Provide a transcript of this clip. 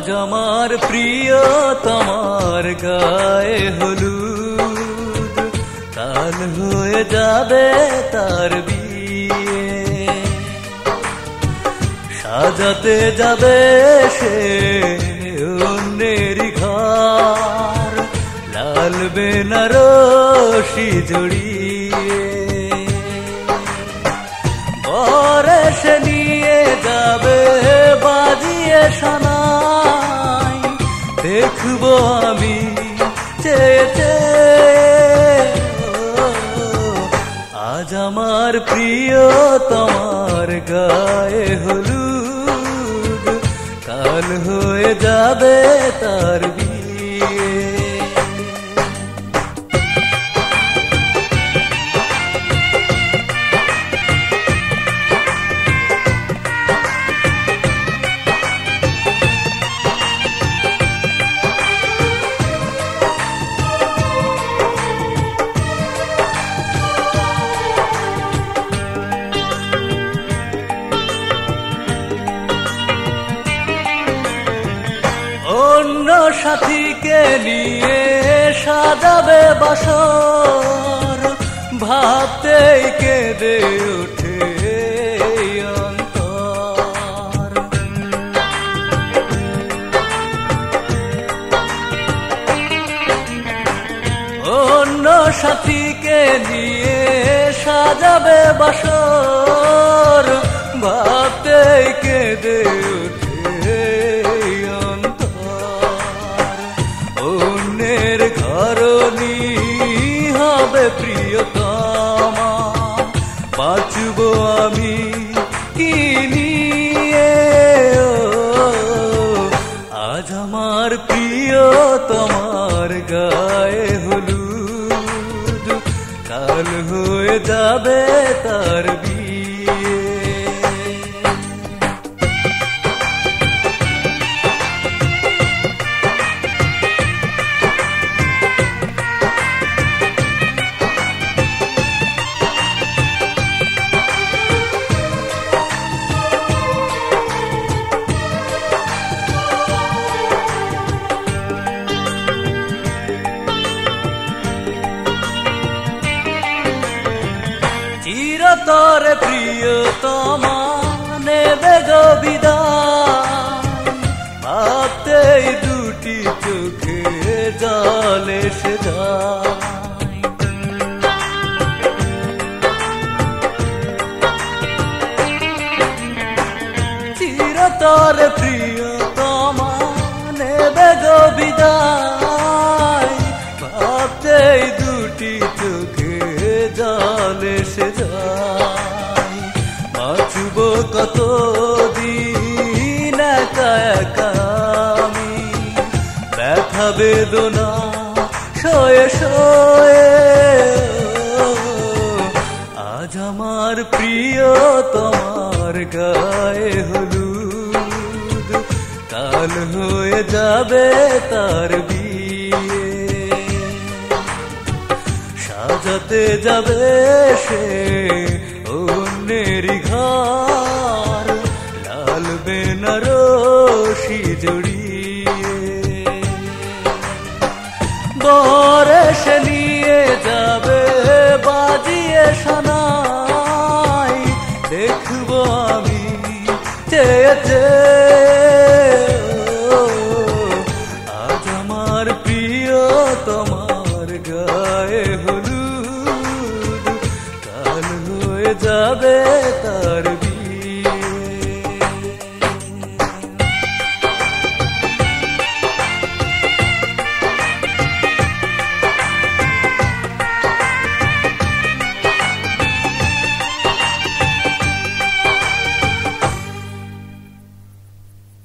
আজ আমার প্রিয় তোমার গায়ে হলুদ, কাল হয়ে যাবে তার বিয়ে। সাজাতে যাবে সে অন্যেরই ঘর, লাল বেনারসি জড়িয়ে। পরে সে নিয়ে যাবে বাজিয়ে শোনাই, দেখবো আমি চেয়ে চেয়ে। আজ আমার প্রিয় তোমার গায়ে হলুদ, কাল হয়ে যাবে তার বিয়ে। অন্য সাথীকে নিয়ে সাজাবে বাসর, ভাবতেই কেঁদে ওঠে অন্তর। অন্য সাথীকে নিয়ে সাজাবে বাসর, ভাবতেই কেঁদে ওঠে অন্যের ঘরণী হবে প্রিয়তমা। বাঁচব আমি কি নিয়ে? আজ আমার প্রিয় তোমার গায়ে হলুদ, কাল হয়ে যাবে তার বিয়ে। চিরতরে প্রিয়তমা নেবে গো বিদায়, ভাবতেই দুটি চোখে জল এসে যায়। চিরতরে প্রিয়তমা নেবে গো বিদায়, ভাবতেই দুটি চোখে জল এসে যায়। বাঁচব কতদিন একা একা আমি, ব্যথা বেদনা সয়ে সয়ে। আজ আমার প্রিয় তোমার গায়ে হলুদ, কাল হয়ে যাবে তার বিয়ে। সাজাতে যাবে সে অন্যেরই ঘর, লাল বেনারসি জড়িয়ে। বরে সে নিয়ে যাবে বাজিয়ে শোনাই, দেখবো আমি চেয়ে চেয়ে। আজ আমার প্রিয় তোমার গায়ে হলুদ, কাল হয়ে যাবে।